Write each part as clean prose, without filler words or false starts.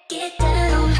Get down.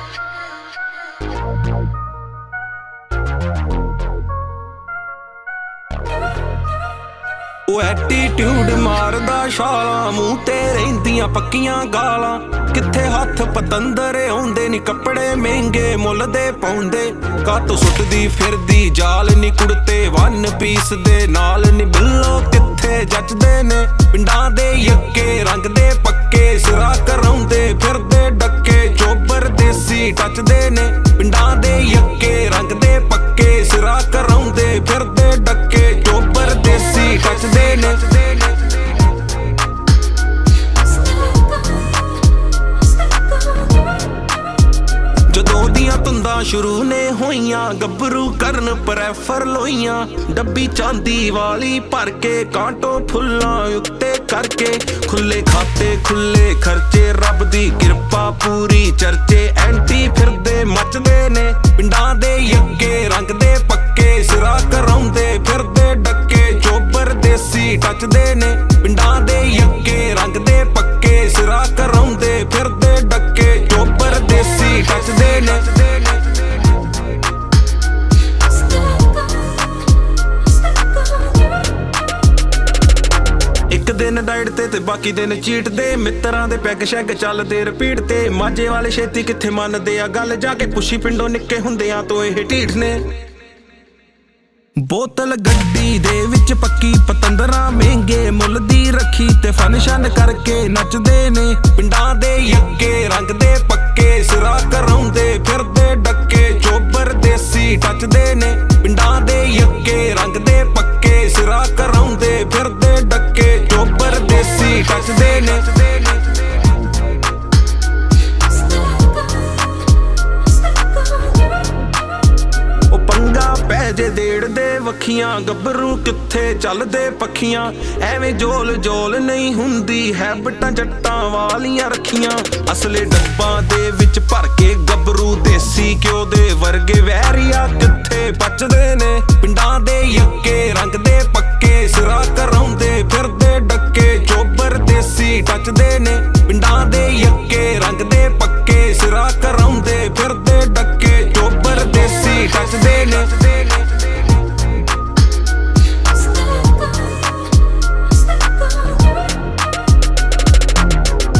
ਉਹ attitude ਮਾਰਦਾ ਛਾਲਾਂ, ਮੂੰਹ ਤੇ ਰਹਿੰਦੀਆਂ ਪੱਕੀਆਂ ਗਾਲਾਂ। ਕਿੱਥੇ ਹੱਥ ਪਤੰਦਰ ਆਉਂਦੇ ਨੀ, ਕੱਪੜੇ ਮਹਿੰਗੇ ਮੁੱਲ ਦੇ ਪਾਉਂਦੇ। ਕੱਤ ਸੁੱਟਦੀ ਫਿਰਦੀ ਜਾਲ ਨੀ, ਕੁੜਤੇ ਵਨ ਪੀਸ ਦੇ ਨਾਲ ਨੀ। ਬਿੱਲੋ ਕਿੱਥੇ ਜੱਚਦੇ ਨੇ, ਪਿੰਡਾਂ ਦੇ ਯੱਕੇ ਰੰਗ ਦੇ ਪੱਕੇ। ਸਿਰਾ ਕਰਾਉਂਦੇ ਫਿਰਦੇ ਡੱਕੇ, ਚੋਬਰ ਦੇਸੀ ਟੱਚਦੇ ਨੇ। ਪਿੰਡਾਂ ਦੇ ਯੱਕੇ ਰੰਗ ਦੇ ਪੱਕੇ, ਸਿਰਾ ਕਰਾਉਂਦੇ ਫਿਰਦੇ ਡੱਕੇ, ਚੋਬਰ ਦੇਸੀ ਟੱਚਦੇ ਨੇ। ਜਦੋਂ ਦੀਆਂ ਧੁੰਦਾਂ ਸ਼ੁਰੂ ਨੇ ਹੋਈਆਂ, ਗੱਭਰੂ ਕਰਨ ਪ੍ਰੈਫਰ ਲੋਈਆਂ। ਡੱਬੀ ਚਾਂਦੀ ਵਾਲੀ ਭਰ ਕੇ, ਕਾਂਟੋ ਫੁੱਲਾਂ ਉੱਤੇ ਕਰਕੇ। ਖੁੱਲੇ ਖਾਤੇ ਖੁੱਲੇ ਖਰਚੇ, ਰੱਬ ਦੀ ਕਿਰਪਾ ਪੂਰੀ ਚਰਚੇ। ਐਂਟੀ ਫਿਰਦੇ ਮੱਚਦੇ ਨੇ, ਪਿੰਡਾਂ ਦੇ ਯੱਕੇ ਰੰਗ ਦੇ ਪੱਕੇ। ਸਿਰਾ ਕਰਾਉਂਦੇ ਫਿਰਦੇ ਡੱਕੇ, ਚੋਬਰ ਦੇਸੀ ਟੱਚਦੇ ਨੇ। ਪਿੰਡਾਂ ਦੇ ਯੱਕੇ ਰੰਗ ਦੇ ਪੱਕੇ, ਸਿਰਾ ਕਰਾਉਂਦੇ ਫਿਰਦੇ ਡੱਕੇ, ਚੋਬਰ ਦੇਸੀ ਟੱਚਦੇ ਨੇ। ਇੱਕ ਦਿਨ ਡਾਈਟ ਤੇ ਬਾਕੀ ਦਿਨ ਚੀਟ ਦੇ। ਮਿੱਤਰਾਂ ਦੇ ਪੈਗ ਸ਼ੈਗ ਚੱਲਦੇ ਰਿਪੀਟ ਤੇ। ਮਾਝੇ ਵਾਲੇ ਛੇਤੀ ਕਿੱਥੇ ਮੰਨਦੇ ਆ ਗੱਲ, ਜਾ ਕੇ ਪੁੱਛੀ ਪਿੰਡੋਂ ਨਿੱਕੇ ਹੁੰਦਿਆਂ ਤੋਂ ਇਹ ਢੀਠ ਨੇ। ਬੋਤਲ ਗੱਡੀ ਦੇ ਵਿੱਚ ਪੱਕੀ, ਪਤੰਦਰਾਂ ਮਹਿੰਗੇ ਮੁੱਲ ਦੀ ਰੱਖੀ ਤੇ। ਫੰਕਸ਼ਨ ਕਰਕੇ ਨੱਚਦੇ ਨੇ, ਪਿੰਡਾਂ ਦੇ ਯੱਕੇ ਰੰਗ ਦੇ ਪੱਕੇ। ਸਿਰਾ ਕਰਾਉਂਦੇ ਫਿਰਦੇ ਡੱਕੇ, ਚੋਬਰ ਦੇਸੀ ਟੱਚਦੇ ਨੇ। ਪਿੰਡਾਂ ਦੇ ਯੱਕੇ ਰੰਗ ਦੇ ਪੱਕੇ, ਸਿਰਾ ਕਰਾਉਂਦੇ ਫਿਰਦੇ ਡੱਕੇ, ਚੋਬਰ ਦੇਸੀ ਟੱਚਦੇ ਨੇ। ਪੈ ਜੇ ਦੇੜਦੇ ਵੱਖੀਆਂ, ਗੱਭਰੂ ਕਿੱਥੇ ਚੱਲਦੇ ਪੱਖੀਆਂ। ਐਵੇਂ ਜੋਲ ਜੋਲ ਨਹੀਂ ਹੁੰਦੀ, ਹੈਬਟਾਂ ਜੱਟਾਂ ਵਾਲੀਆਂ ਰੱਖੀਆਂ। ਅਸਲੇ ਡੱਬਾਂ ਦੇ ਵਿੱਚ ਭਰ ਕੇ, ਗੱਭਰੂ ਦੇਸੀ ਘਿਓ ਦੇ ਵਰਗੇ। ਵੈਰੀਆ ਕਿੱਥੇ ਬਚਦੇ ਨੇ, ਪਿੰਡਾਂ ਦੇ ਯੱਕੇ ਰੰਗ ਦੇ ਪੱਕੇ। ਸਿਰਾ ਕਰਾਉਂਦੇ ਫਿਰਦੇ ਡੱਕੇ, ਚੋਬਰ ਦੇਸੀ ਟੱਚਦੇ ਨੇ। ਪਿੰਡਾਂ ਦੇ ਯੱਕੇ ਰੰਗ ਦੇ ਪੱਕੇ, ਸਿਰਾ ਕਰਾਉਂਦੇ ਫਿਰਦੇ ਡੱਕੇ, ਚੋਬਰ ਦੇਸੀ ਟੱਚਦੇ ਨੇ।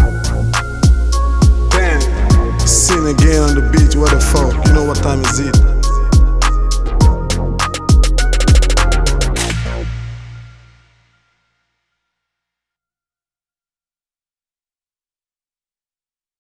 Again on the beach, what the fuck? You know what time is it?